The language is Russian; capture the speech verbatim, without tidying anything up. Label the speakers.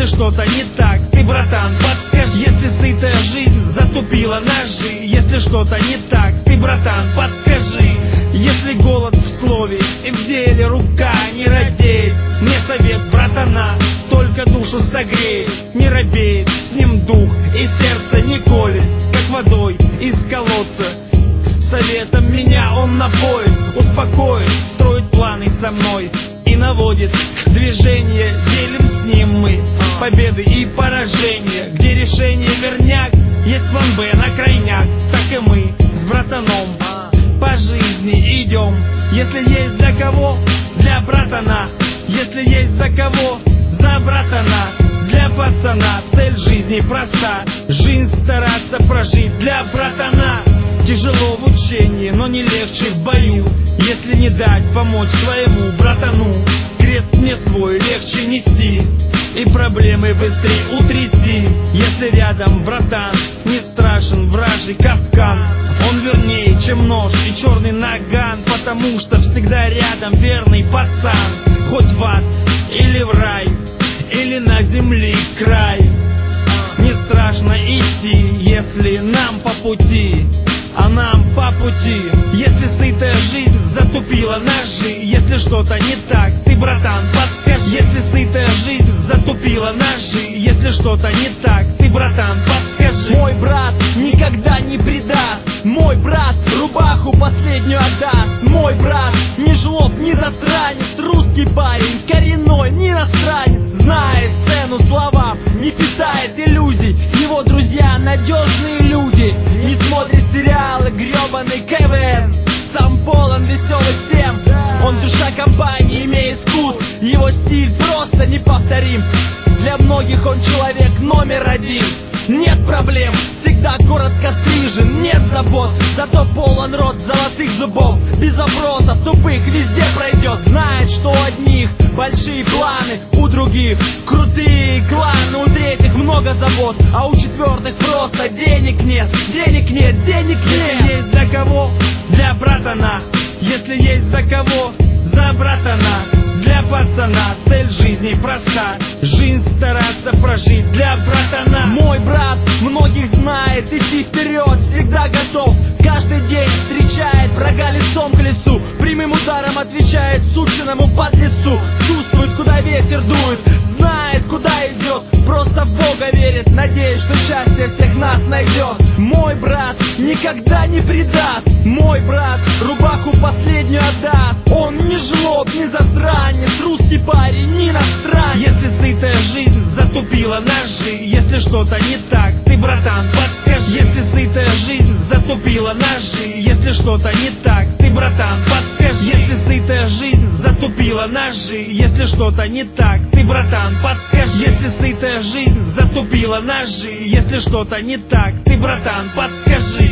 Speaker 1: если что-то не так, ты, братан, подскажи. Если сытая жизнь затупила ножи, если что-то не так, ты, братан, подскажи. Если голод в слове и в деле рука не радеет, мне совет, братана, только душу согреет. Не робеет, с ним дух и сердце не колет, как водой из колодца. Советом меня он напоит, успокоит, строит планы со мной и наводит движение. Делим с ним мы победы и поражения, где решение верняк, есть план Б на крайняк. Так и мы с братаном по жизни идем. Если есть для кого, для братана. Если есть за кого, за братана. Для пацана цель жизни проста, жизнь стараться прожить для братана. Тяжело в учении, но не легче в бою, если не дать помочь своему братану. Крест мне свой легче нести и проблемы быстрее утрясти. Если рядом братан, не страшен вражий капкан. Он вернее, чем нож и черный наган, потому что всегда рядом верный пацан. Хоть в ад или в рай, или на земле край, не страшно идти, если нам по пути. А нам по пути. Если сытая жизнь затупила ножи, если что-то не так, ты, братан, подскажи. Если сытая жизнь затупила ножи, если что-то не так, ты, братан, подскажи.
Speaker 2: Мой брат никогда не предаст, мой брат рубаху последнюю отдаст. Мой брат не жлоб, не засранец, русский парень, коренной, не иностранец. Знает цену словам, не питает иллюзий, его друзья надежные люди. Не смотрит сериалы, гребаный КВН, сам полон веселых тем. Он душа компании, имеет вкус, его стиль просто неповторим. Для многих он человек номер один. Нет проблем, всегда коротко стрижен, нет забот, зато полон рот золотых зубов. Без вопросов тупых везде пройдет. Знает, что у одних большие планы, у других крутые кланы, у третьих много забот, а у четвертых просто денег нет. Денег нет, денег нет.
Speaker 1: Если есть для кого, для братана. Если есть за кого, за братана. Для пацана цель жизни проста, жизнь стараться прожить для братана.
Speaker 2: Мой брат многих знает, идти вперед всегда готов. Каждый день встречает врага лицом к лицу, прямым ударом отвечает сученному подлецу. Чувствует, куда ветер дует, знает, куда идет, просто в Бога верит, надеясь, что счастье всех нас найдет. Мой брат никогда не предаст, мой брат рубаху последнюю отдаст. Он не жлоб, не засранец, русский парень, не иностранец.
Speaker 1: Если сытая жизнь затупила ножи, если что-то не так, ты, братан, подскажи. Если сытая жизнь затупила ножи, если что-то не так, ты, братан, подскажи. Если сытая жизнь затупила ножи, если что-то не так, ты, братан, подскажи. Если сытая жизнь затупила ножи, если что-то не так, ты, братан, подскажи.